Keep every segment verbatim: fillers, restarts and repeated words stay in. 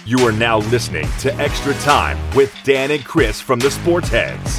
You are now listening to Extra Time with Dan and Chris from the Sports Heads.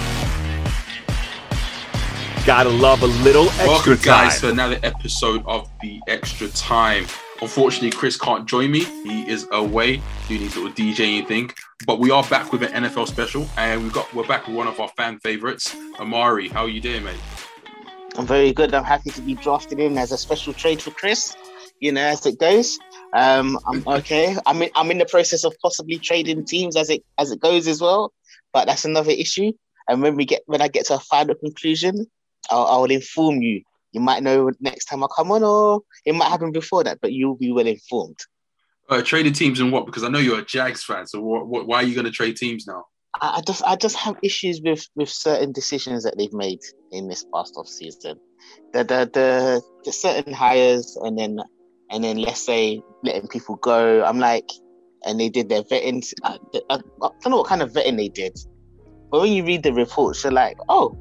Gotta love a little extra Welcome, time. guys, to another episode of the Extra Time. Unfortunately, Chris can't join me. He is away doing his little DJing thing. But we are back with an N F L special, and we've got we're back with one of our fan favorites, Amari. How are you doing, mate? I'm very good. I'm happy to be drafted in as a special trade for Chris. You know, as it goes. Um, I'm okay. I'm in, I'm in the process of possibly trading teams as it as it goes as well, but that's another issue. And when we get when I get to a final conclusion, I'll, I'll inform you. You might know next time I come on, or it might happen before that, but you'll be well informed. Uh, trading teams and what? Because I know you're a Jags fan, so what, what, why are you going to trade teams now? I, I just I just have issues with, with certain decisions that they've made in this past off season. The the the, the certain hires and then. And then let's say letting people go. I'm like, and they did their vetting. I, I, I don't know what kind of vetting they did. But when you read the reports, you're like, oh,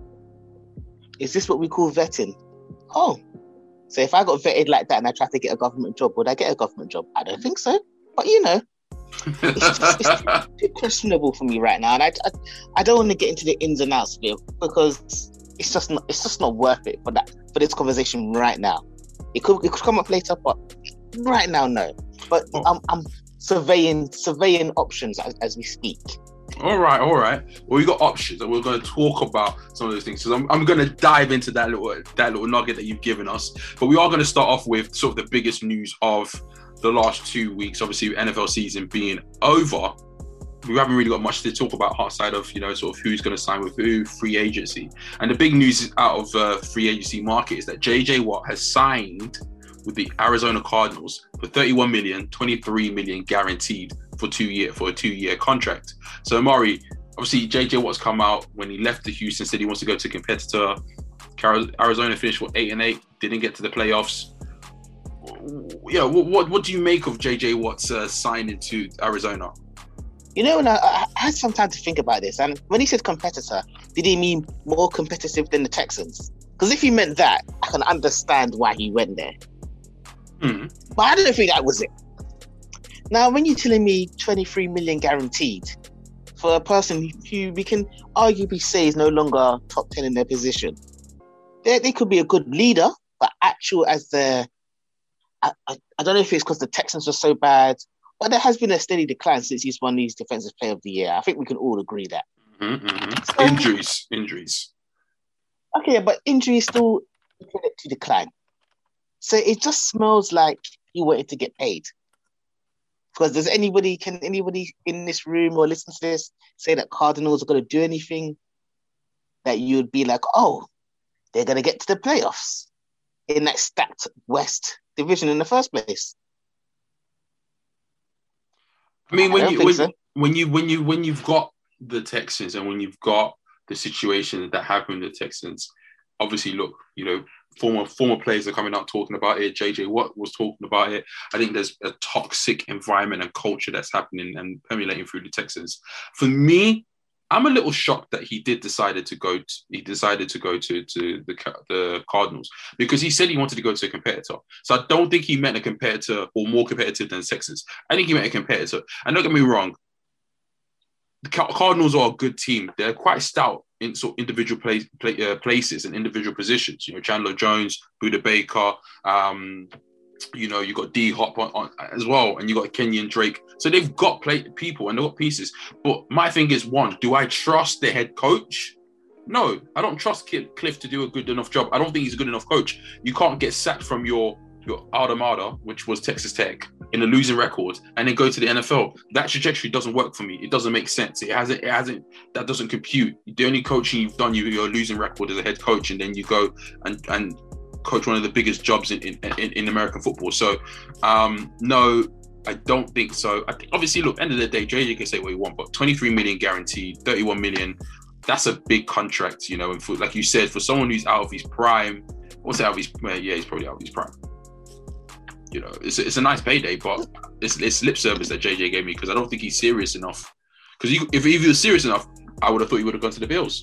is this what we call vetting? Oh, so if I got vetted like that and I tried to get a government job, would I get a government job? I don't think so. But you know, it's, just, it's too questionable for me right now. And I, I, I don't want to get into the ins and outs of it because it's just not, it's just not worth it for that, for this conversation right now. It could it could come up later, but right now, no. But oh. I'm I'm surveying surveying options as, as we speak. All right, all right. Well, we got options, and we're going to talk about some of those things. So I'm I'm going to dive into that little that little nugget that you've given us. But we are going to start off with sort of the biggest news of the last two weeks. Obviously, N F L season being over. We haven't really got much to talk about outside of, you know, sort of who's going to sign with who, free agency. And the big news out of uh, free agency market is that J J Watt has signed with the Arizona Cardinals for thirty-one million dollars, twenty-three million dollars guaranteed for two year for a two-year contract. So, Amari, obviously, J J Watt's come out when he left the Houston, said he wants to go to a competitor. Arizona finished for eight and eight, didn't get to the playoffs. Yeah, what what, what do you make of J J Watt's uh, signing to Arizona? You know, when I, I had some time to think about this, and when he said competitor, did he mean more competitive than the Texans? Because if he meant that, I can understand why he went there. Hmm. But I don't think that was it. Now, when you're telling me twenty-three million guaranteed for a person who we can arguably say is no longer top ten in their position, they, they could be a good leader, but actual as the, I, I, I don't know if it's because the Texans were so bad. But there has been a steady decline since he's won these Defensive Player of the Year. I think we can all agree that. Mm-hmm, mm-hmm. So, injuries, injuries. Okay, but injuries still to decline. So it just smells like he wanted to get paid. Because does anybody, can anybody in this room or listen to this say that Cardinals are going to do anything that you'd be like, oh, they're going to get to the playoffs in that stacked West division in the first place? I mean, when I you when, so. when you when you when you've got the Texans and when you've got the situation that happened with the Texans, obviously, look, you know, former former players are coming out talking about it. J J Watt was talking about it. I think there's a toxic environment and culture that's happening and permeating through the Texans. For me, I'm a little shocked that he did decided to go. To, he decided to go to to the the Cardinals because he said he wanted to go to a competitor. So I don't think he meant a competitor or more competitive than the Texans. I think he meant a competitor. And don't get me wrong, the Cardinals are a good team. They're quite stout in sort of individual place, play, uh, places and individual positions. You know, Chandler Jones, Budda Baker. Um, You know, you got D Hop on, on as well, and you got Kenyon Drake. So they've got play, people and they've got pieces. But my thing is, one, do I trust the head coach? No, I don't trust Cliff to do a good enough job. I don't think he's a good enough coach. You can't get sacked from your your alma mater, which was Texas Tech, in a losing record, and then go to the N F L. That trajectory doesn't work for me. It doesn't make sense. It hasn't. It hasn't. That doesn't compute. The only coaching you've done, you your losing record as a head coach, and then you go and and. coach one of the biggest jobs in in, in American football. So, um, no, I don't think so. I think, obviously, look, end of the day, J J can say what he wants, but twenty-three million guaranteed, thirty-one million, that's a big contract, you know. And for, like you said, for someone who's out of his prime, what's out of his, well, yeah, he's probably out of his prime. You know, it's a, it's a nice payday, but it's, it's lip service that J J gave me because I don't think he's serious enough. Because if, if he was serious enough, I would have thought he would have gone to the Bills.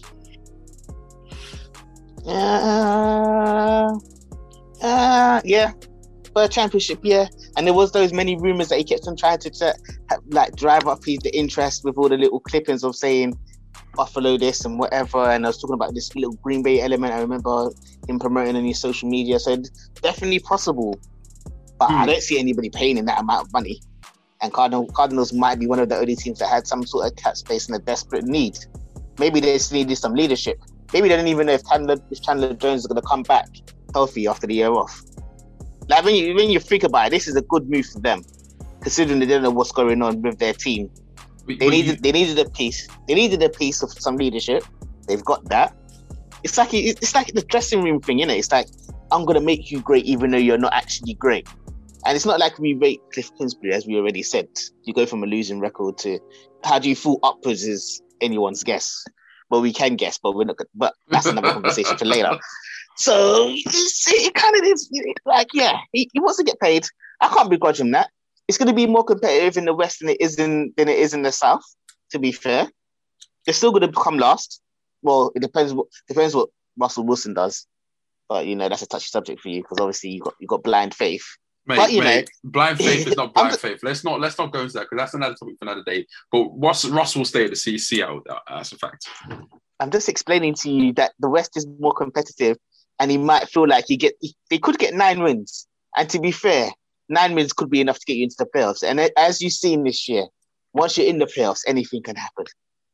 Uh, uh, yeah. for a championship, yeah. And there was those many rumors that he kept on trying to, to like drive up his, the interest with all the little clippings of saying Buffalo this and whatever. And I was talking about this little Green Bay element. I remember him promoting on his social media. So it's definitely possible. But hmm. I don't see anybody paying in that amount of money. And Cardinal, Cardinals might be one of the only teams that had some sort of cap space and a desperate need. Maybe they just needed some leadership. Maybe they don't even know if Chandler, if Chandler Jones is going to come back healthy after the year off. Like when you when you think about it, this is a good move for them, considering they don't know what's going on with their team. They well, needed you... they needed a piece. They needed a piece of some leadership. They've got that. It's like it's like the dressing room thing, innit? It's like, I'm going to make you great even though you're not actually great. And it's not like we rate Cliff Kingsbury, as we already said. You go from a losing record to how do you fall upwards is anyone's guess. Well, we can guess, but we're not. But that's another conversation for later. So it kind of is like, yeah, he, he wants to get paid. I can't begrudge him that. It's going to be more competitive in the West than it is in than it is in the South. To be fair, they're still going to come last. Well, it depends. What depends what Russell Wilson does. But you know that's a touchy subject for you because obviously you got you got blind faith. Mate, but, you mate, know, blind faith is not blind faith. Let's not let's not go into that because that's another topic for another day. But Russ, Russ will stay at the C C L. That's a fact. I'm just explaining to you that the West is more competitive, and he might feel like he get they could get nine wins. And to be fair, nine wins could be enough to get you into the playoffs. And as you've seen this year, once you're in the playoffs, anything can happen.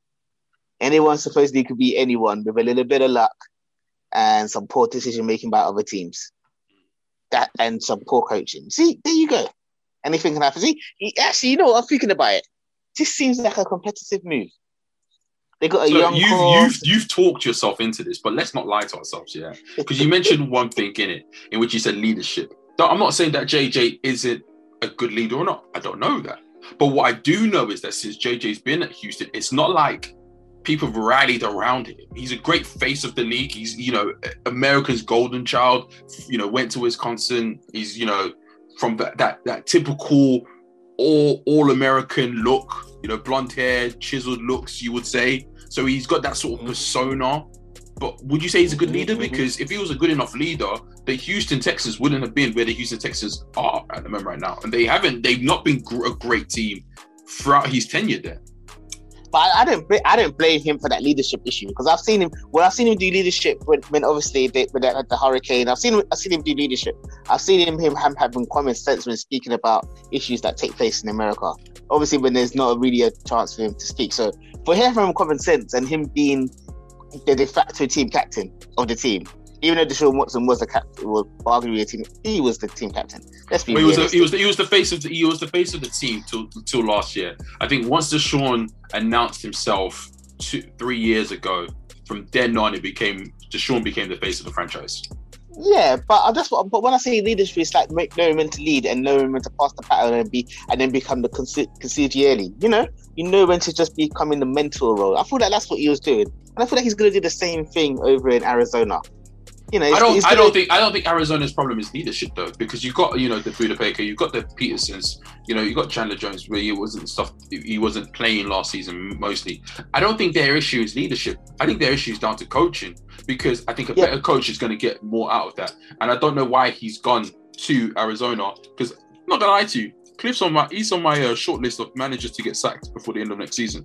Anyone supposedly could be anyone with a little bit of luck and some poor decision making by other teams. That and some poor coaching. See, there you go. Anything can happen. See, actually, you know what? I'm thinking about it. This seems like a competitive move. They got a so young. You've, you've you've talked yourself into this, but let's not lie to ourselves, yeah. Because you mentioned one thing in it, in which you said leadership. I'm not saying that J J isn't a good leader or not. I don't know that. But what I do know is that since J J's been at Houston, it's not like people have rallied around him. He's a great face of the league. He's, you know, America's golden child, you know, went to Wisconsin. He's, you know, from that that, that typical all, all-American look, you know, blonde hair, chiseled looks, you would say. So he's got that sort of persona. But would you say he's a good leader? Because if he was a good enough leader, the Houston Texans wouldn't have been where the Houston Texans are at the moment right now. And they haven't, they've not been a great team throughout his tenure there. But I don't, I don't blame him for that leadership issue because I've seen him. When I've seen him do leadership, when, when obviously they, when at the Hurricane, I've seen, him, I've seen him do leadership. I've seen him, him having common sense when speaking about issues that take place in America. Obviously, when there's not really a chance for him to speak. So for him having common sense and him being the de facto team captain of the team, even though Deshaun Watson was the captain, was arguably a team, he was the team captain. Let's be well, he was the, he was the, he was the face of the, he was the face of the team till till last year. I think once Deshaun announced himself two, three years ago, from then on it became Deshaun became the face of the franchise. Yeah, but that's what. But when I say leadership, it's like knowing when to lead and knowing when to pass the baton and be and then become the consigliere. You know, you know when to just become in the mentor role. I feel like that's what he was doing, and I feel like he's going to do the same thing over in Arizona. You know, I don't. I gonna... don't think. I don't think Arizona's problem is leadership though, because you've got, you know, the Buda Baker, you've got the Petersons, you know, you got Chandler Jones, where he wasn't stuff. He wasn't playing last season mostly. I don't think their issue is leadership. I think their issue is down to coaching, because I think a yeah. better coach is going to get more out of that. And I don't know why he's gone to Arizona, because I'm not gonna lie to you, Cliff's on my. He's on my uh, short list of managers to get sacked before the end of next season.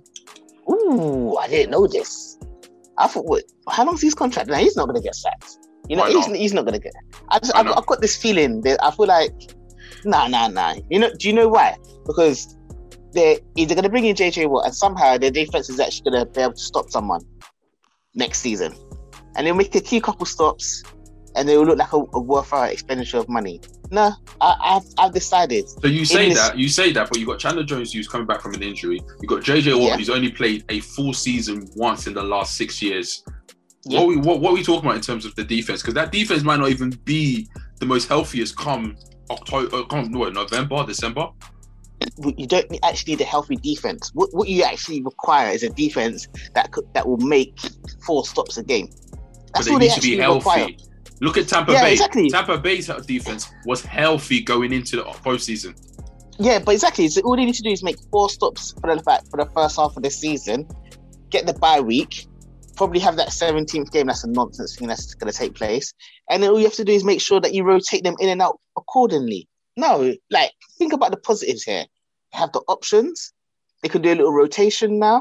Ooh, I didn't know this. I thought, what? How long's his contract? Now he's not going to get sacked. You know, he's, he's not going to get it. I just, I've, I've got this feeling that I feel like, nah, nah, nah. You know, do you know why? Because they're either going to bring in J J Watt and somehow their defense is actually going to be able to stop someone next season. And they'll make a key couple stops and they will look like a, a worthwhile expenditure of money. No, I, I've, I've decided. So you say this... that, you say that, but you've got Chandler Jones who's coming back from an injury. You've got J J Watt yeah. who's only played a full season once in the last six years. Yeah. What, we, what, what are we talking about in terms of the defense? Because that defense might not even be the most healthiest come October, come what, November, December. You don't actually need a healthy defense. What what you actually require is a defense that could, that will make four stops a game. That's but they all need they to be actually healthy. require. Look at Tampa yeah, Bay. Exactly. Tampa Bay's defense was healthy going into the postseason. Yeah, but exactly. So all they need to do is make four stops for the for the first half of the season, get the bye week. Probably have that seventeenth game. That's a nonsense thing that's going to take place. And then all you have to do is make sure that you rotate them in and out accordingly. No, like think about the positives here. They have the options. They can do a little rotation now.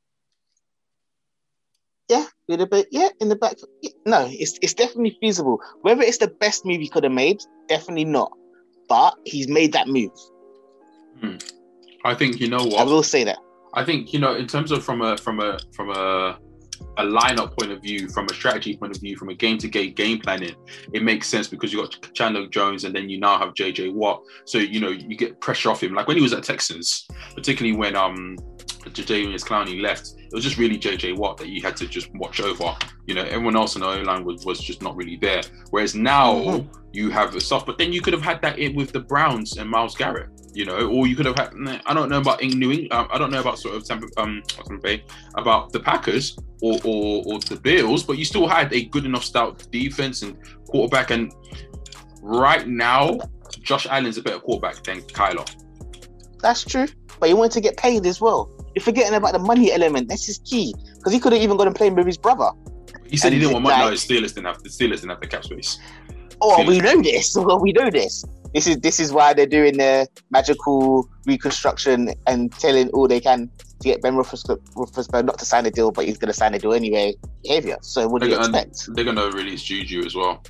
Yeah, with a bit. Yeah, in the back. No, it's it's definitely feasible. Whether it's the best move he could have made, definitely not. But he's made that move. Hmm. I think you know what I will say that. I think you know in terms of from a from a from a a lineup point of view, from a strategy point of view, from a game-to-game game planning, it makes sense because you got Chandler Jones and then you now have J J Watt. So you know you get pressure off him. Like when he was at Texans, particularly when um Jadeveon Clowney left, it was just really J J Watt that you had to just watch over. You know, everyone else in the O-line was, was just not really there. Whereas now mm-hmm. you have the stuff, but then you could have had that in with the Browns and Myles Garrett. You know, or you could have had. I don't know about in New England. Um, I don't know about sort of Tampa, um, Bay, about the Packers or, or or the Bills, but you still had a good enough stout defense and quarterback. And right now, Josh Allen's a better quarterback than Kyler. That's true, but he wanted to get paid as well. You're forgetting about the money element. That's his key because he could have even gone and played with his brother. He said and he didn't want money. Like, no, the Steelers didn't have the Steelers didn't have the cap space. Oh, Steelers. we know this. Well, we know this. This is this is why they're doing their magical reconstruction and telling all they can to get Ben Roethlisberger not to sign a deal, but he's going to sign a deal anyway. Behavior. So what do you expect? They're going to release Juju as well.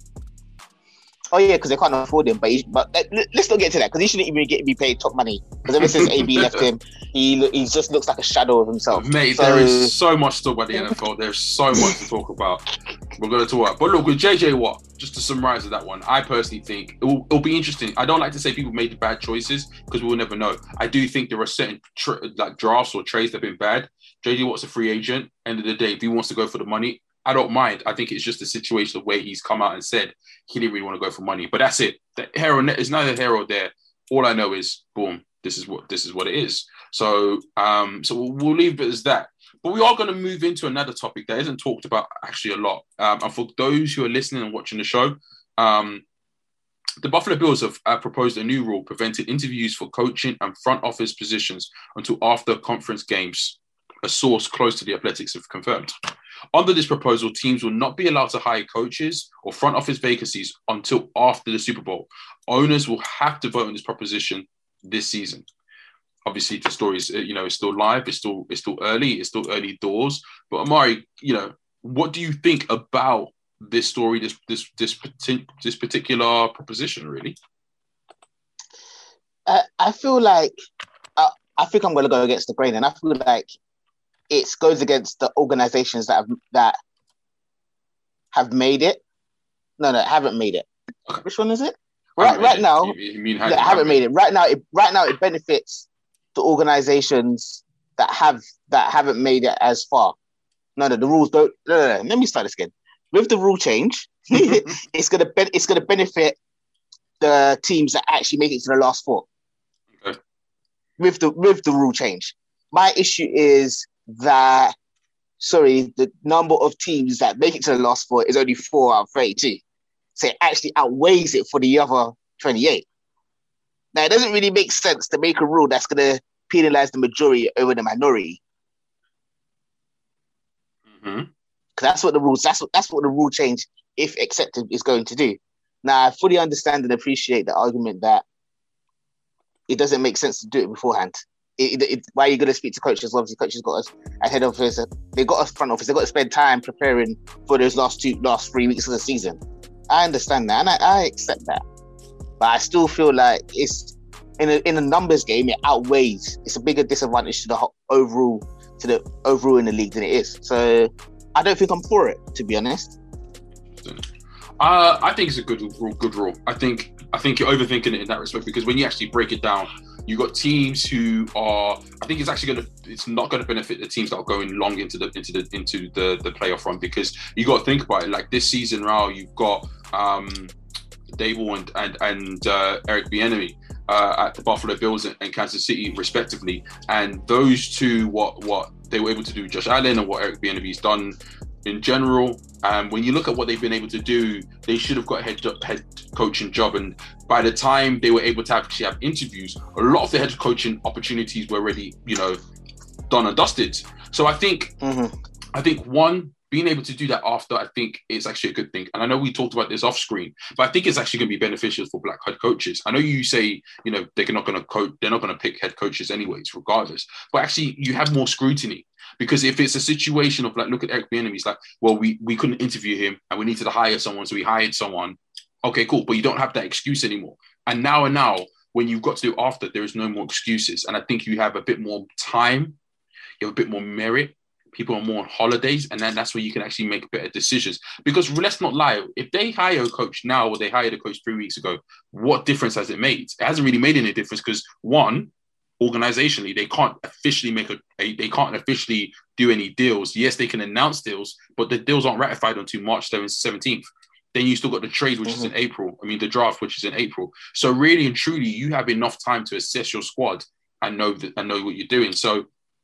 Oh yeah, because they can't afford him. But he, but let's not get to that because he shouldn't even get be paid top money. Because ever since A B left him, he he just looks like a shadow of himself. Mate, so, there is so much to talk about the N F L. There's so much to talk about. We're going to talk about. But look, with J J Watt, just to summarize that one, I personally think it will, it'll be interesting. I don't like to say people made bad choices because we'll never know. I do think there are certain tra- like drafts or trades that have been bad. J J Watt's a free agent. End of the day, if he wants to go for the money, I don't mind. I think it's just a situation where he's come out and said he didn't really want to go for money. But that's it. The hero is neither here or there. All I know is, boom, this is what this is what it is. So, um, so we'll, we'll leave it as that. But we are going to move into another topic that isn't talked about actually a lot. Um, and for those who are listening and watching the show, um, the Buffalo Bills have uh, proposed a new rule preventing interviews for coaching and front office positions until after conference games. A source close to the Athletics have confirmed. Under this proposal, teams will not be allowed to hire coaches or front office vacancies until after the Super Bowl. Owners will have to vote on this proposition this season. Obviously, the story is, you know, it's still live. It's still, it's still early. It's still early doors. But Amari, you know, what do you think about this story, this this this, this particular proposition, really? Uh, I feel like uh, I think I'm going to go against the grain, and I feel like it goes against the organizations that have that have made it. No, no, haven't made it. Okay. Which one is it? Right, right it. now, you, you mean haven't, haven't made it. Right now, it, right now, it benefits the organizations that have that haven't made it as far. No, no, the rules don't. No, no, no. Let me start this again. With the rule change, it's gonna be, it's gonna benefit the teams that actually make it to the last four. Okay. With the with the rule change, my issue is that sorry, the number of teams that make it to the last four is only four out of thirty-two. So it actually outweighs it for the other twenty-eight. Now, it doesn't really make sense to make a rule that's going to penalize the majority over the minority. Mm-hmm. That's what the rules, that's what, that's what the rule change, if accepted, is going to do. Now, I fully understand and appreciate the argument that it doesn't make sense to do it beforehand. It, it, it, why are you going to speak to coaches? Obviously, coaches got us a head office. They got us front office. They got to spend time preparing for those last two, last three weeks of the season. I understand that, and I, I accept that. But I still feel like it's in a in a numbers game. It outweighs. It's a bigger disadvantage to the overall to the overall in the league than it is. So I don't think I'm for it, to be honest. Uh, I think it's a good rule. Good rule. I think I think you're overthinking it in that respect because when you actually break it down, you got teams who are. I think it's actually going to. It's not going to benefit the teams that are going long into the into the into the the playoff run because you got to think about it. Like this season now, you've got um, Dable and and and uh, Eric Bieniemy uh, at the Buffalo Bills and, and Kansas City, respectively. And those two, what what they were able to do, Josh Allen and what Eric Bieniemy's done in general. Um, when you look at what they've been able to do, they should have got a head, head coaching job. And by the time they were able to actually have interviews, a lot of the head coaching opportunities were already, you know, done and dusted. So I think, mm-hmm. I think one, being able to do that after, I think it's actually a good thing. And I know we talked about this off screen, but I think it's actually going to be beneficial for black head coaches. I know you say, you know, they're not going to coach, they're not going to pick head coaches anyways, regardless. But actually, you have more scrutiny. Because if it's a situation of like, look at Eric Bieniemy, it's like, well, we, we couldn't interview him and we needed to hire someone, so we hired someone. Okay, cool. But you don't have that excuse anymore. And now and now, when you've got to do after, there is no more excuses. And I think you have a bit more time, you have a bit more merit. People are more on holidays, and then that's where you can actually make better decisions. Because let's not lie, if they hire a coach now or they hired a coach three weeks ago, what difference has it made? It hasn't really made any difference because one, organizationally, they can't officially make a, a they can't officially do any deals. Yes, they can announce deals, but the deals aren't ratified until March seventeenth. Then you still got the trade, which mm-hmm. is in April. I mean, the draft, which is in April. So really and truly, you have enough time to assess your squad and know that and know what you're doing. So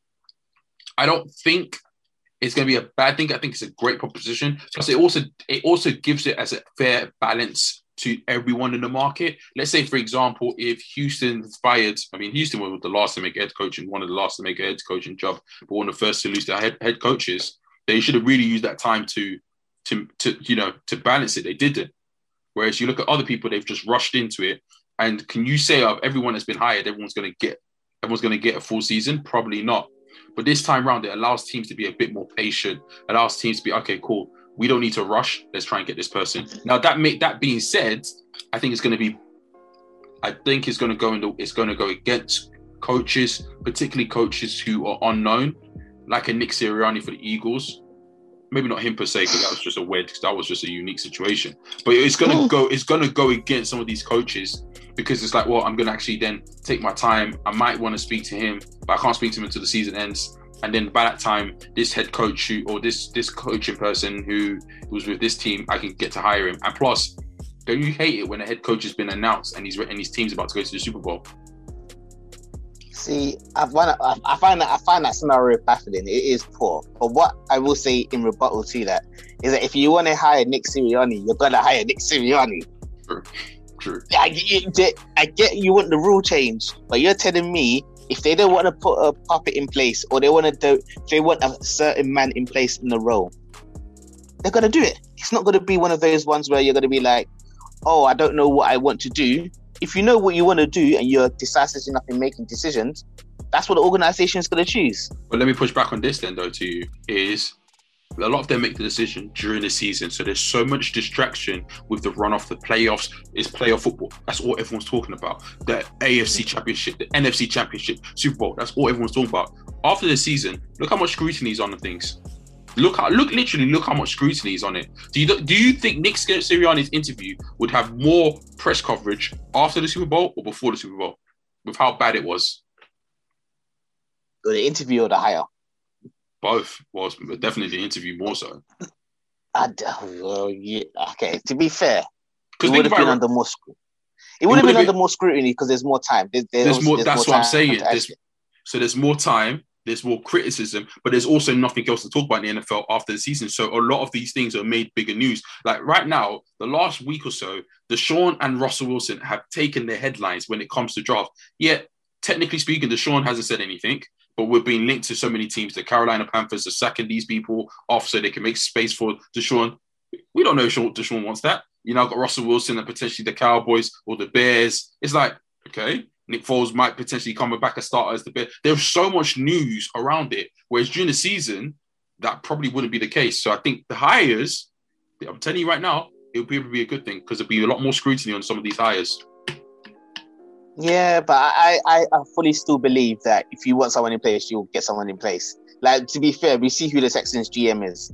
I don't think it's going to be a bad thing. I think it's a great proposition. Plus, it also it also gives it as a fair balance to everyone in the market. Let's say, for example, if Houston fired, I mean, Houston was the last to make a head coach and one of the last to make a head coaching job, but one of the first to lose their head, head coaches. They should have really used that time to, to, to, you know, to balance it. They didn't. Whereas you look at other people, they've just rushed into it. And can you say of everyone that's been hired, everyone's going to get, everyone's going to get a full season? Probably not. But this time round, it allows teams to be a bit more patient. Allows teams to be, okay, cool. We don't need to rush. Let's try and get this person. Now, that make, that being said, I think it's going to be, I think it's going to go into, it's going to go against coaches, particularly coaches who are unknown, like a Nick Sirianni for the Eagles. Maybe not him per se, because that was just a weird, that was just a unique situation. But it's going to go, it's going to go against some of these coaches because it's like, well, I'm going to actually then take my time. I might want to speak to him, but I can't speak to him until the season ends. And then by that time, this head coach who, or this this coaching person who was with this team, I can get to hire him. And plus, don't you hate it when a head coach has been announced and he's and his team's about to go to the Super Bowl? See, I find that, I find that I find that scenario baffling. It is poor. But what I will say in rebuttal to that is that if you want to hire Nick Sirianni, you're gonna hire Nick Sirianni. True. True. I get, I get you want the rule change, but you're telling me if they don't want to put a puppet in place or they want to do, they want a certain man in place in the role, they're going to do it. It's not going to be one of those ones where you're going to be like, oh, I don't know what I want to do. If you know what you want to do and you're decisive enough in making decisions, that's what the organization is going to choose. But let me push back on this then, though, to you, is a lot of them make the decision during the season. So there's so much distraction with the run off the playoffs. It's playoff football. That's all everyone's talking about. The A F C Championship, the N F C Championship, Super Bowl. That's all everyone's talking about. After the season, look how much scrutiny is on the things. Look how, look, literally look how much scrutiny is on it. Do you, do you think Nick Sirianni's interview would have more press coverage after the Super Bowl or before the Super Bowl with how bad it was? The interview or the hire? Both. Well, definitely the interview more so. I, well, yeah, okay, to be fair, it would have been under more scrutiny. It would have been under more scrutiny because there's more time. There's, there's, there's more. There's that's more what I'm saying. There's, so there's more time. There's more criticism, but there's also nothing else to talk about in the N F L after the season. So a lot of these things are made bigger news. Like right now, the last week or so, Deshaun and Russell Wilson have taken their headlines when it comes to draft. Yet, technically speaking, Deshaun hasn't said anything, but we're being linked to so many teams. The Carolina Panthers are sacking these people off so they can make space for Deshaun. We don't know if Deshaun wants that. You know, I've got Russell Wilson and potentially the Cowboys or the Bears. It's like, okay, Nick Foles might potentially come back a starter as the Bears. There's so much news around it, whereas during the season, that probably wouldn't be the case. So I think the hires, I'm telling you right now, it would be a good thing because there'll be a lot more scrutiny on some of these hires. Yeah, but I, I, I fully still believe that if you want someone in place, you'll get someone in place. Like, to be fair, we see who the Texans G M is.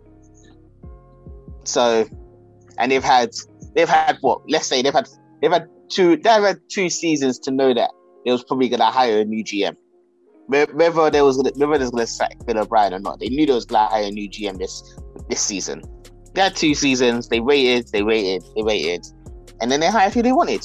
So, and they've had, they've had what? Let's say they've had, they've had two, they've had two seasons to know that they was probably going to hire a new G M. Whether they was gonna, whether they was going to sack Bill O'Brien or not, they knew they was going to hire a new G M this, this season. They had two seasons. They waited, they waited, they waited, and then they hired who they wanted.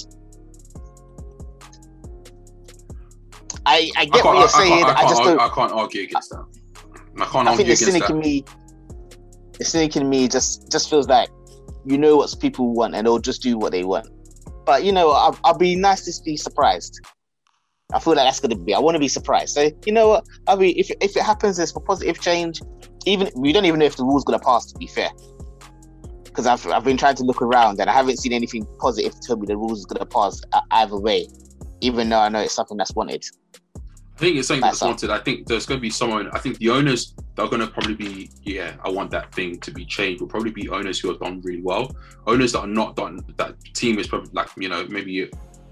I, I get I what you're saying. I, I, I, I just don't. I can't argue against that. I can't I argue think the against cynic that. in me, the cynic in me, just just feels like you know what people want and they'll just do what they want. But you know, I'll, I'll be nice to be surprised. I feel like that's going to be. I want to be surprised. So you know what? I mean, if if it happens, it's for positive change. Even we don't even know if the rule's going to pass. To be fair, because I've I've been trying to look around and I haven't seen anything positive to tell me the rules is going to pass either way. Even though I know it's something that's wanted. I think it's something that's, that's wanted. I think there's going to be someone. I think the owners that are going to probably be, yeah, I want that thing to be changed. Will probably be owners who have done really well. Owners that are not done. That team is probably like, you know, maybe.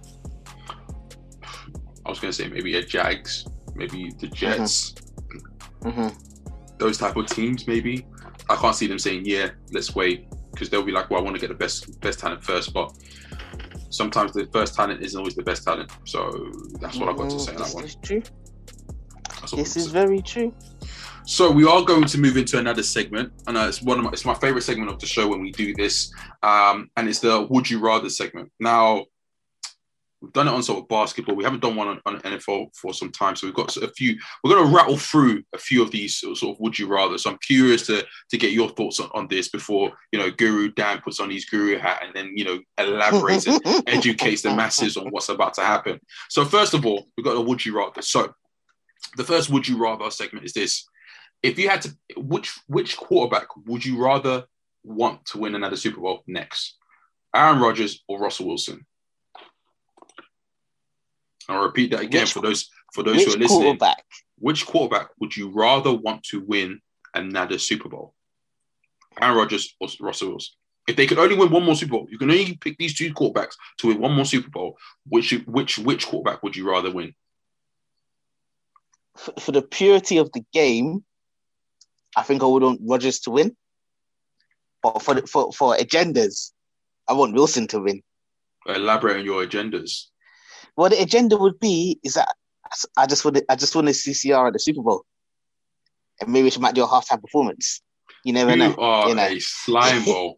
I was going to say maybe a Jags, maybe the Jets, mm-hmm. Mm-hmm. those type of teams. Maybe I can't see them saying, yeah, let's wait, because they'll be like, well, I want to get the best best talent first, but. Sometimes the first talent isn't always the best talent. So that's what I've got to say on that one. This is true. This is very true. So we are going to move into another segment. And uh, it's one of my, it's my favorite segment of the show when we do this. Um, and it's the Would You Rather segment. Now, we've done it on sort of basketball. We haven't done one on, on N F L for some time. So we've got a few, we're going to rattle through a few of these sort of Would You Rather. So I'm curious to to get your thoughts on, on this before, you know, Guru Dan puts on his guru hat and then, you know, elaborates and educates the masses on what's about to happen. So first of all, we've got a Would You Rather. So the first Would You Rather segment is this. If you had to, which which quarterback would you rather want to win another Super Bowl next? Aaron Rodgers or Russell Wilson? I'll repeat that again which, for those for those who are listening. Quarterback? Which quarterback would you rather want to win another Super Bowl? Aaron Rodgers or Russell Wilson? If they could only win one more Super Bowl, you can only pick these two quarterbacks to win one more Super Bowl. Which which which quarterback would you rather win? For, for the purity of the game, I think I would want Rodgers to win. But for the, for for agendas, I want Wilson to win. Elaborate on your agendas. Well, the agenda would be is that I just want to, I just want to see C C R at the Super Bowl, and maybe she might do a halftime performance. You never you know. Are you know, a slime ball.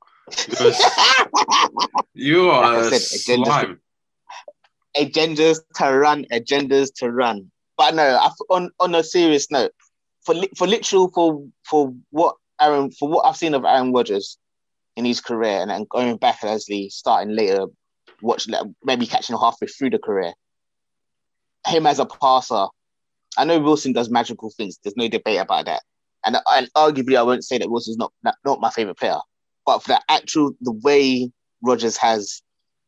You are like a said, slime. Agendas to run, agendas to run. But no, I, on on a serious note, for for literal for for what Aaron for what I've seen of Aaron Rodgers in his career, and, and going back and actually starting later. Watch maybe catching halfway through the career. Him as a passer, I know Wilson does magical things. There's no debate about that. And, and arguably, I won't say that Wilson's not, not not my favorite player, but for the actual the way Rodgers has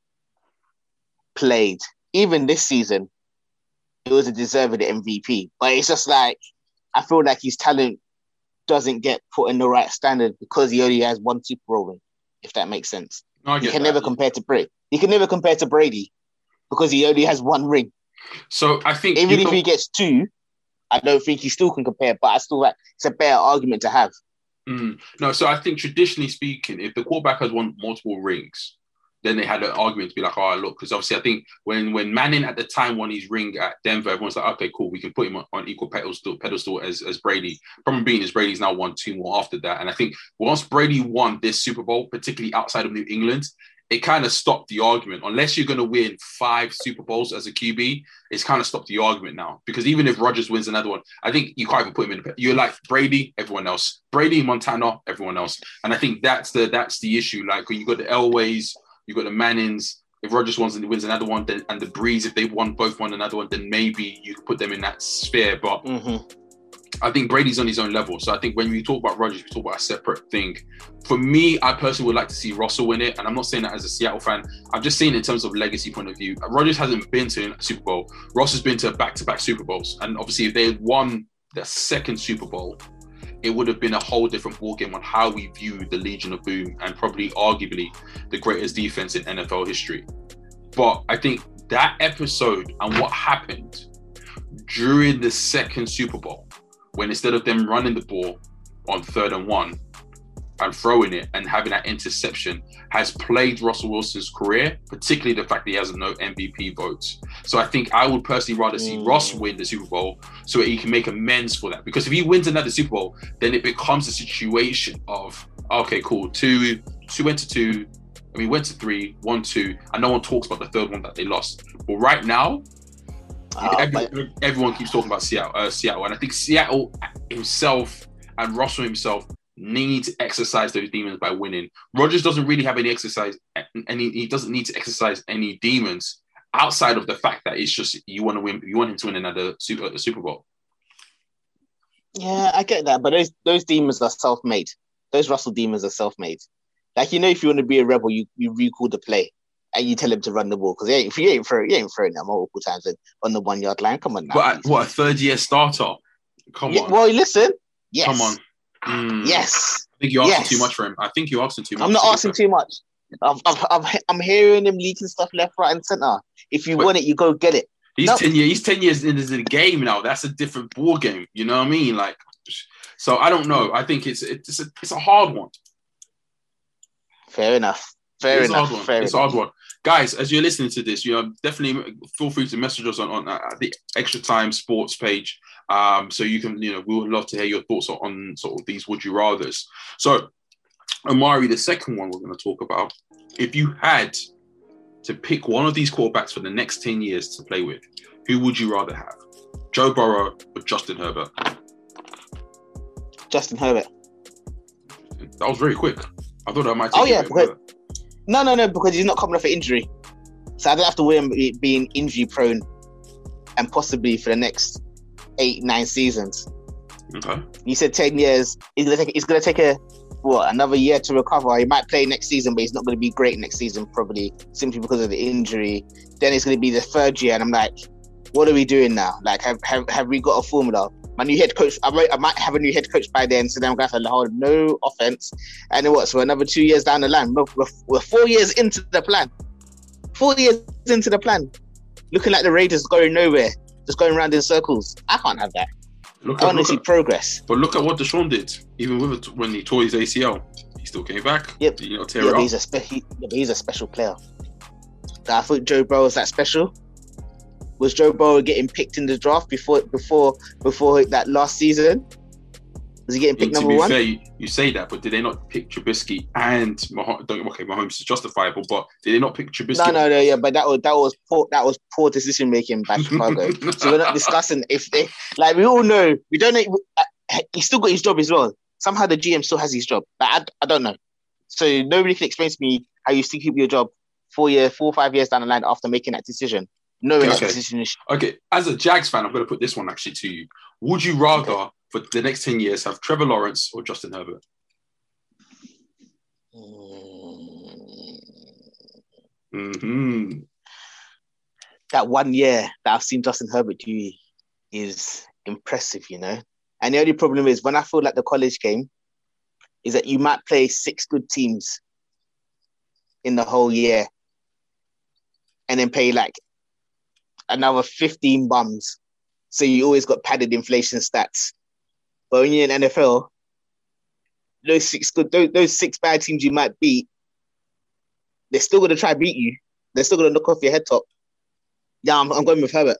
played, even this season, it was a deserved M V P. But it's just like I feel like his talent doesn't get put in the right standard because he only has one Super Bowl ring. If that makes sense, no, you can that. never compare to Brady. You can never compare to Brady because he only has one ring. So I think even if he gets two, I don't think he still can compare. But I still like it's a better argument to have. Mm. No, so I think traditionally speaking, if the quarterback has won multiple rings, then they had an argument to be like, oh, look, because obviously I think when when Manning at the time won his ring at Denver, everyone's like, okay, cool, we can put him on, on equal pedestal, pedestal as, as Brady. Problem being is Brady's now won two more after that. And I think once Brady won this Super Bowl, particularly outside of New England, it kind of stopped the argument. Unless you're going to win five Super Bowls as a Q B, it's kind of stopped the argument now. Because even if Rodgers wins another one, I think you can't even put him in the... You're like Brady, everyone else. Brady, Montana, everyone else. And I think that's the that's the issue. Like, when you got the Elways, you got the Mannings. If Rodgers wins, wins another one, then and the Brees, if they won both won another one, then maybe you could put them in that sphere. But mm-hmm. I think Brady's on his own level. So I think when we talk about Rodgers, we talk about a separate thing. For me, I personally would like to see Russell win it. And I'm not saying that as a Seattle fan. I'm just saying in terms of legacy point of view. Rodgers hasn't been to a Super Bowl. Ross has been to back-to-back Super Bowls. And obviously, if they had won their second Super Bowl, it would have been a whole different ballgame on how we view the Legion of Boom and probably arguably the greatest defense in N F L history. But I think that episode and what happened during the second Super Bowl, when instead of them running the ball on third and one and throwing it and having that interception, has plagued Russell Wilson's career, particularly the fact that he has no M V P votes. So I think I would personally rather see mm. Ross win the Super Bowl so that he can make amends for that. Because if he wins another Super Bowl, then it becomes a situation of, okay, cool, two, two went to two, I mean, went to three, one, two, and no one talks about the third one that they lost. But right now, oh, every, but... everyone keeps talking about Seattle, uh, Seattle. And I think Seattle himself and Russell himself need to exercise those demons by winning. Rodgers doesn't really have any exercise, and he, he doesn't need to exercise any demons outside of the fact that it's just you want to win, you want him to win another Super, a Super Bowl. Yeah, I get that, but those those demons are self-made. Those Russell demons are self-made. Like, you know, if you want to be a rebel, you, you recall the play and you tell him to run the ball because if you ain't throwing, you ain't throwing that multiple times on the one yard line. Come on now. But what, a third year starter? Come yeah, on. Well, listen. Yes. Come on. Mm. Yes. I think you're asking yes. too much for him. I think you're asking too much. I'm not asking too much. I'm, I'm, I'm hearing him leaking stuff left, right, and center. If you Wait, want it, you go get it. He's no. ten years. He's ten years into the game now. That's a different ball game. You know what I mean? Like, so I don't know. I think it's it's a, it's a hard one. Fair enough. Fair it's enough. A hard Fair it's enough. a hard one. Guys, as you're listening to this, you know, definitely feel free to message us on, on uh, the Extra Time Sports page. Um, so you can, you know, we would love to hear your thoughts on, on sort of these would you rathers. So, Omari, the second one we're going to talk about, if you had to pick one of these quarterbacks for the next ten years to play with, who would you rather have? Joe Burrow or Justin Herbert? Justin Herbert. That was very quick. I thought I might take Oh, yeah. Because, no, no, no, because he's not coming off an injury. So I don't have to worry about being injury prone and possibly for the next eight, nine seasons. Okay. You said ten years. He's going to take, he's going to take a, what, another year to recover. He might play next season, but he's not going to be great next season, probably simply because of the injury. Then it's going to be the third year, and I'm like, what are we doing now? Like, have have, have we got a formula? My new head coach, I might, I might have a new head coach by then, so then I'm going to have to hold no offense. And then what? So another two years down the line, we're, we're four years into the plan. Four years into the plan, looking like the Raiders going nowhere, just going around in circles. I can't have that. Look I at, want to see at, progress. But look at what Deshaun did. Even with it, when he tore his A C L, he still came back. Yep. You know, tear yeah, it but up. he's a spe- he, yeah, but he's a special player. I thought Joe Burrow was that special. Was Joe Burrow getting picked in the draft before before before that last season? Was he getting picked yeah, to number be one? fair, you, you say that, but did they not pick Trubisky and Mahomes? Don't okay, Mahomes is justifiable, but did they not pick Trubisky? No, no, no, yeah, but that was that was poor that was poor decision making by Chicago. So we're not discussing if they like we all know we don't know he still got his job as well. Somehow the G M still has his job. Like, I, I don't know. So nobody can explain to me how you still keep your job four year, four or five years down the line after making that decision. No, okay. that decision is okay. As a Jags fan, I'm going to put this one actually to you. Would you rather, okay. for the next ten years, have Trevor Lawrence or Justin Herbert? Mm-hmm. That one year that I've seen Justin Herbert do is impressive, you know. And the only problem is when I feel like the college game is that you might play six good teams in the whole year and then play like another fifteen bums. So you always got padded inflation stats. But when you're in N F L, those six good, those, those six bad teams you might beat, they're still going to try to beat you. They're still going to knock off your head top. Yeah, I'm, I'm going with Herbert.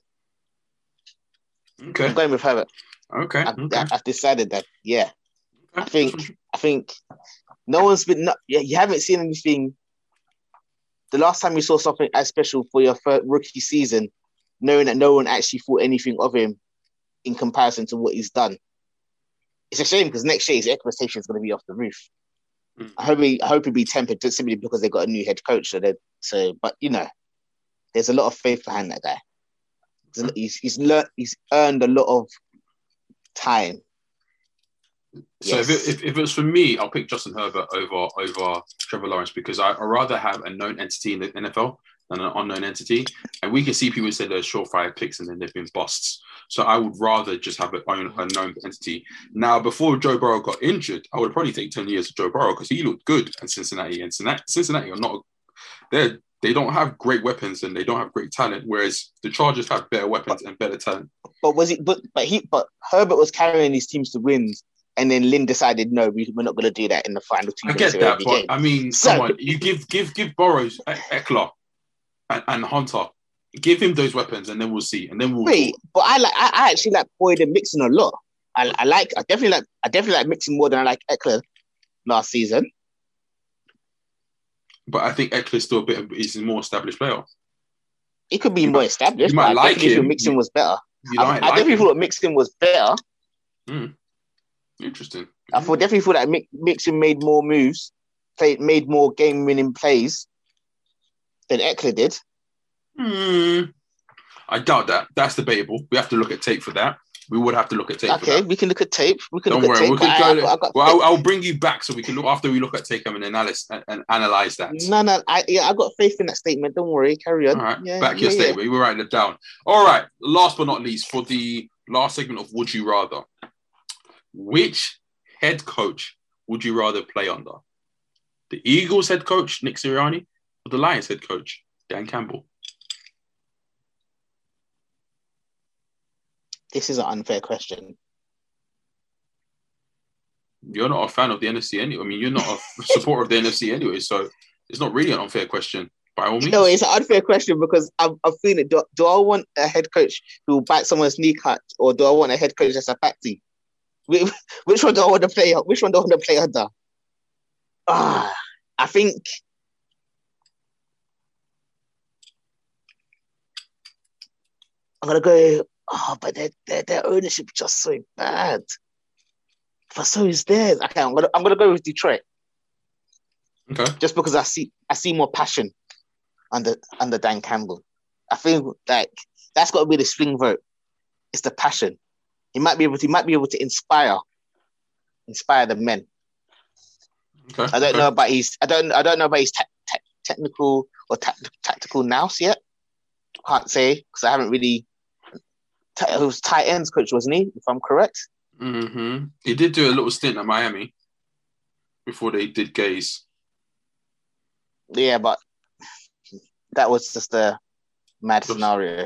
Okay. I'm going with Herbert. Okay. I've, okay. I've decided that. Yeah. Okay. I think. I think no one's been. Not, you haven't seen anything. The last time you saw something as special for your first rookie season, knowing that no one actually thought anything of him in comparison to what he's done. It's a shame because next year his expectation is going to be off the roof. Mm. I hope he, I hope he'll be tempered just simply because they got a new head coach. So, so, but you know, there's a lot of faith behind that guy. Mm. He's he's learned, he's earned a lot of time. So yes. if, it, if if it was for me, I'll pick Justin Herbert over over Trevor Lawrence because I, I'd rather have a known entity in the N F L than an unknown entity. And we can see people say they're surefire picks and then they've been busts. So I would rather just have a, a known entity. Now, before Joe Burrow got injured, I would probably take ten years of Joe Burrow because he looked good at Cincinnati. And Cincinnati, Cincinnati are not, they they don't have great weapons and they don't have great talent, whereas the Chargers have better weapons and better talent. But was it? But but he but Herbert was carrying these teams to wins. And then Lynn decided, no, we, we're not going to do that in the final two. I get that, but game. I mean, so, come on, you give give give Burrows, Eckler, and, and Hunter, give him those weapons, and then we'll see, and then we'll. Wait, talk. But I like, I, I actually like Boyd and Mixon a lot. I, I like, I definitely like, I definitely like Mixon more than I like Eckler last season. But I think Eckler's still a bit, of, he's a more established player. He could be you more might, established. You might but like I definitely him. Feel Mixon was better. You I, might I like definitely him. thought Mixon was better. Hmm. Interesting. I thought, definitely thought that Mixon made more moves, played, made more game-winning plays than Eckler did. Hmm. I doubt that. That's debatable. We have to look at tape for that. We would have to look at tape. Okay, for that. we can look at tape. We can Don't look worry, at tape. we could I, go. I, I got well, I'll, I'll bring you back so we can look after we look at tape and analyze and, and analyze that. No, no, I yeah, I got faith in that statement. Don't worry, carry on. All right, yeah, back yeah, your yeah. statement. We're writing it down. All right. Last but not least, for the last segment of Would You Rather, which head coach would you rather play under? The Eagles head coach Nick Sirianni or the Lions head coach Dan Campbell? This is an unfair question. You're not a fan of the N F C anyway. I mean, you're not a supporter of the N F C anyway, so it's not really an unfair question by all means. No, it's an unfair question because I'm, I'm feeling. Do, do I want a head coach who will bite someone's kneecap, or do I want a head coach that's a backseat? Which, which one do I want to play? Which one do I want to play under? Ah, I think. I'm gonna go. Oh, but their their, their ownership is just so bad. But so is theirs. Okay, I'm gonna I'm gonna go with Detroit. Okay. Just because I see I see more passion under under Dan Campbell. I feel like that's got to be the swing vote. It's the passion. He might be able to he might be able to inspire inspire the men. Okay. I don't okay. know about his I don't I don't know about his te- te- technical or ta- tactical nous yet. Can't say because I haven't really. T- it was tight ends coach, wasn't he? If I'm correct. Mm-hmm. He did do a little stint at Miami before they did Gaze. Yeah, but that was just a mad scenario.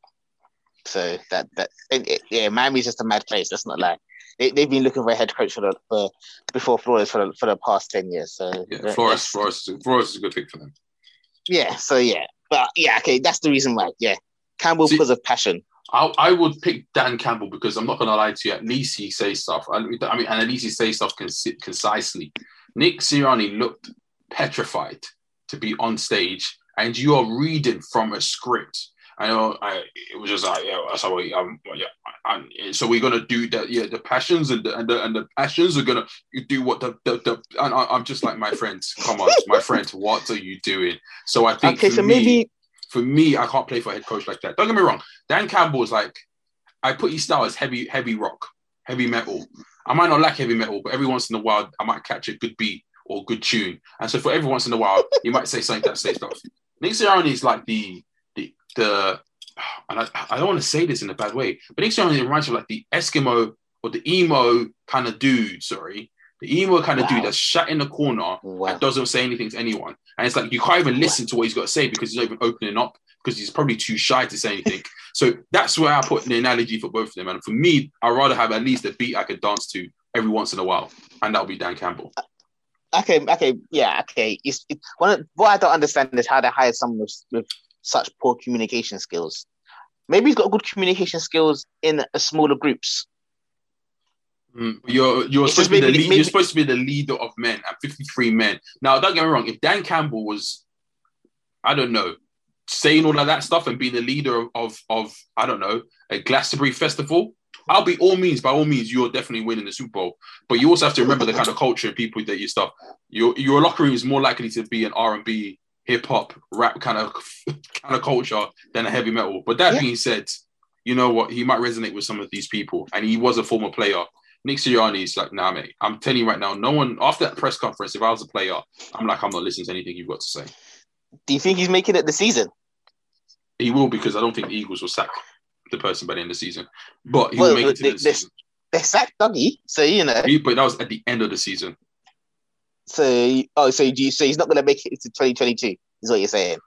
So that that it, it, yeah, Miami's just a mad place. That's not like they they've been looking for a head coach for the for before Flores for the for the past ten years. So yeah, Flores Flores Flores is a good pick for them. Yeah. So yeah, but yeah, okay, that's the reason why. Yeah, Campbell See, because of passion. I, I would pick Dan Campbell because I'm not going to lie to you. At least he says stuff. I, I mean, and at least he says stuff conci- concisely. Nick Sirianni looked petrified to be on stage, and you are reading from a script. I know I, it was just like, yeah, that's how we, um, yeah. And so we're gonna do that. Yeah, the passions and the and the, and the passions are gonna do what the the, the and I, I'm just like, my friends, come on, my friends, what are you doing? So I think Okay, for so me, maybe. For me, I can't play for a head coach like that. Don't get me wrong. Dan Campbell is like, I put his style as heavy, heavy rock, heavy metal. I might not like heavy metal, but every once in a while, I might catch a good beat or good tune. And so for every once in a while, you might say something that says stuff. Nick Sirianni is like the, the, the, and I, I don't want to say this in a bad way, but Nick Sirianni reminds me of like the Eskimo or the emo kind of dude, sorry. The emo kind of wow. dude that's shut in the corner wow. and doesn't say anything to anyone. And it's like, you can't even listen to what he's got to say because he's not even opening up because he's probably too shy to say anything. So that's where I put the analogy for both of them. And for me, I'd rather have at least a beat I could dance to every once in a while. And that'll be Dan Campbell. Okay, okay, yeah, okay. It's, it, one of, what I don't understand is how they hire someone with, with such poor communication skills. Maybe he's got good communication skills in a smaller groups. Mm, you're you're supposed, maybe, to be the lead, maybe, you're supposed to be the leader of men and fifty-three men. Now, don't get me wrong. If Dan Campbell was, I don't know, saying all of that stuff and being the leader of, of, of I don't know, a Glastonbury festival, I'll be all means, by all means, you're definitely winning the Super Bowl. But you also have to remember the kind of culture and people that you stuff. Your your locker room is more likely to be an R and B, hip hop, rap kind of kind of culture than a heavy metal. But that yeah. being said, you know what? He might resonate with some of these people, and he was a former player. Nick Sirianni is like, nah, mate. I'm telling you right now, no one, after that press conference, if I was a player, I'm like, I'm not listening to anything you've got to say. Do you think he's making it the season? He will, because I don't think the Eagles will sack the person by the end of the season. But he well, will make it to they, the season. They sacked Dougie, so, you know. He, but that was at the end of the season. So, oh, so, do you, so he's not going to make it to twenty twenty-two, is what you're saying?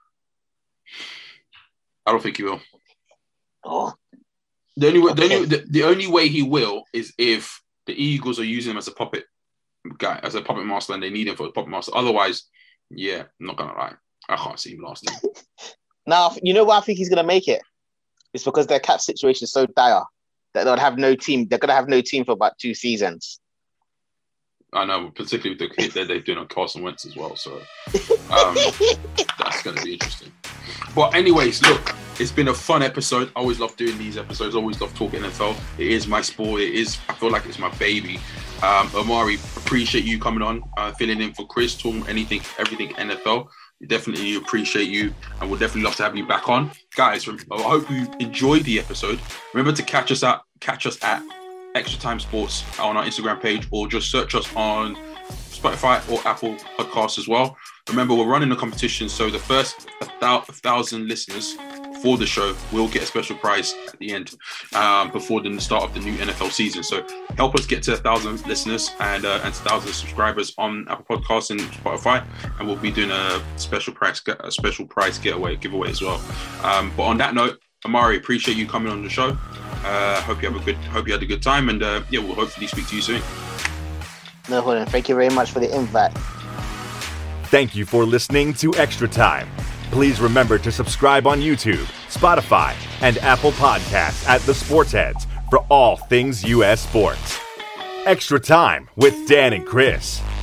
I don't think he will. Oh. The only, way, okay. the, only, the, the only way he will is if the Eagles are using him as a puppet guy, as a puppet master, and they need him for a puppet master. Otherwise, yeah, I'm not gonna lie, I can't see him lasting. Now, you know why I think he's gonna make it? It's because their cap situation is so dire that they'll have no team. They're gonna have no team for about two seasons. I know, particularly with the hit that they're doing on Carson Wentz as well. So um, that's gonna be interesting. But anyways, look. It's been a fun episode. I always love doing these episodes. I always love talking N F L. It is my sport. It is, I feel like it's my baby. Um, Omari, appreciate you coming on, uh, filling in for Chris, talking anything, everything N F L. definitely appreciate you, and we'll definitely love to have you back on, guys. I hope you enjoyed the episode. Remember to catch us at catch us at Extra Time Sports on our Instagram page, or just search us on Spotify or Apple Podcasts as well. Remember, we're running a competition, so the first a thousand listeners for the show will get a special prize at the end, um, before the start of the new N F L season. So help us get to a thousand listeners and uh, and a thousand subscribers on Apple Podcasts and Spotify, and we'll be doing a special prize a special prize getaway giveaway as well. Um, but on that note, Amari, appreciate you coming on the show. Uh, hope you have a good hope you had a good time, and uh, yeah, we'll hopefully speak to you soon. No problem. Thank you very much for the invite. Thank you for listening to Extra Time. Please remember to subscribe on YouTube, Spotify, and Apple Podcasts at The Sports Heads for all things U S sports. Extra Time with Dan and Chris.